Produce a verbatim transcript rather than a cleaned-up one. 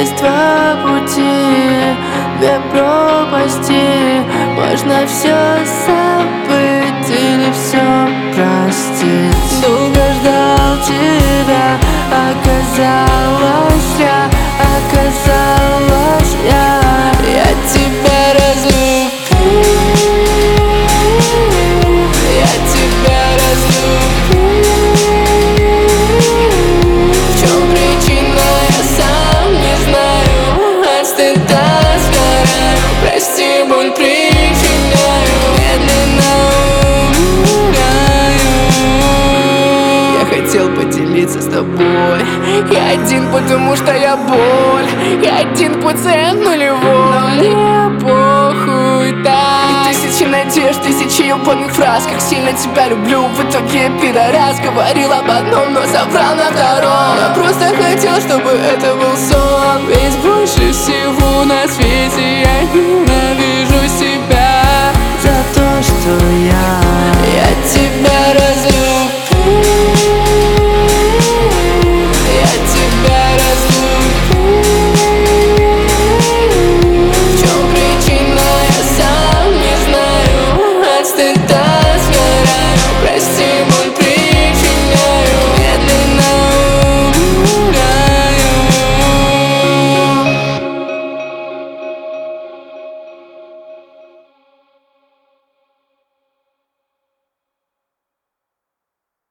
Есть два пути, две пропасти. Можно все забыть или все простить. Долго ждал тебя, оказалось я, оказалось я. Я тебя разлюбил, я тебя разлюбил. В чем причина, я сам не знаю. От стыда сгораю, прости, боль причиняю. Медленно умираю. Я хотел поделиться с тобой. Я один, потому что я боль. Я один, пациент нулевой. Но мне похуй, да. И тысячи надежд, тысячи ебаных фраз. Как сильно тебя люблю, в итоге пидорас. Говорил об одном, но соврал на втором. Я просто хотел, чтобы это был сон. Ведь больше всего на свете я